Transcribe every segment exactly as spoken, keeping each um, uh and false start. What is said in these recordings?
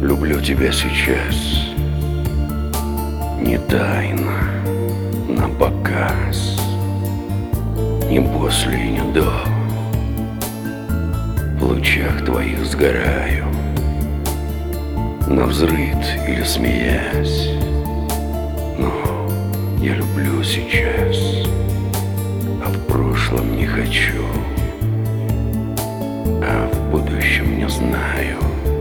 Люблю тебя сейчас, не тайно, на показ, не после и не до. В лучах твоих сгораю, навзрыд или смеясь. Но я люблю сейчас, а в прошлом не хочу, а в будущем не знаю.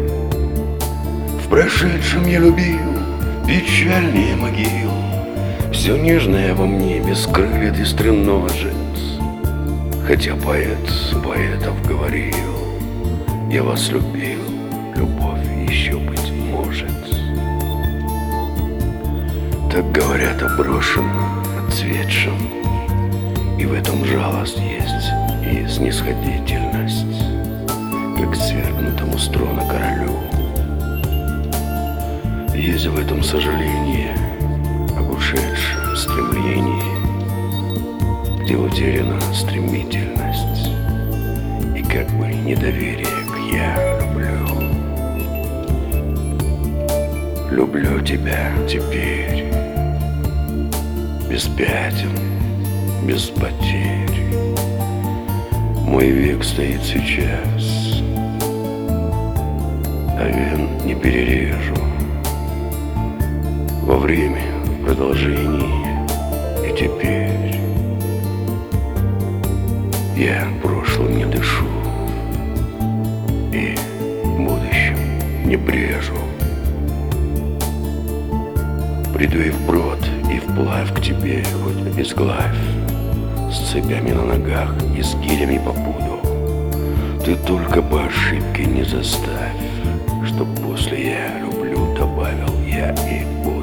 В прошедшем я любил печальнее могил. Все нежное во мне без крыльев и стреножец. Хотя поэт поэтов говорил: я вас любил, любовь еще быть может. Так говорят о брошенном, отцветшем, и в этом жалость есть и снисходительность, как к свергнутому с трона королю. Есть в этом сожаление об ушедшем стремлении, где утеряна стремительность и как бы недоверие к «я люблю». Люблю тебя теперь, без пятен, без потерь. Мой век стоит сейчас, а вен не перережу. Во время, в продолжении и теперь я прошлым не дышу и будущим не брежу. Приду и вброд, и вплавь к тебе, хоть обезглавь, с цепями на ногах и с гирями по пуду. Ты только по ошибке не заставь, чтоб после «я люблю» добавил «я и буду».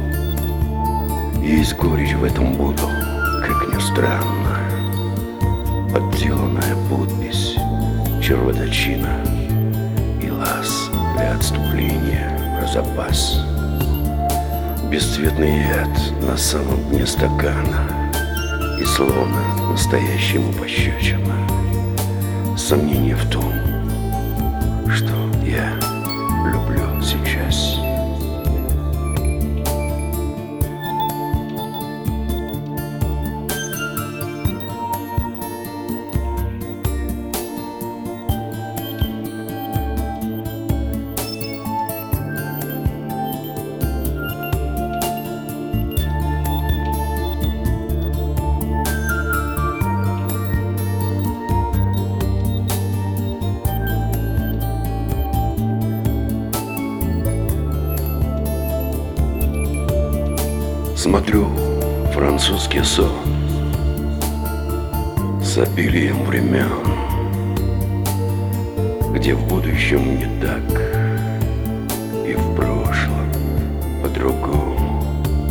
Есть горечь в этом «буду», как ни странно, подделанная подпись червоточина и лаз для отступления про запас. Бесцветный яд на самом дне стакана, и словно настоящему пощечина. Сомнение в том, что я люблю сейчас. Смотрю французский сон с обилием времен, где в будущем не так и в прошлом по-другому.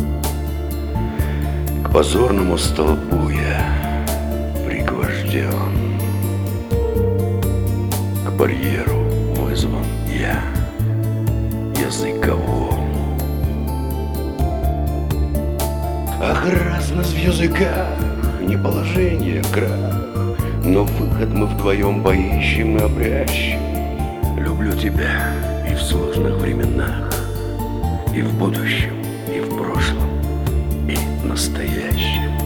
К позорному столбу я пригвожден, к барьеру вызван я языковому. Ах, разность в языках, не положение крах, но выход мы вдвоем поищем и обрящем. Люблю тебя и в сложных временах, и в будущем, и в прошлом, и настоящем.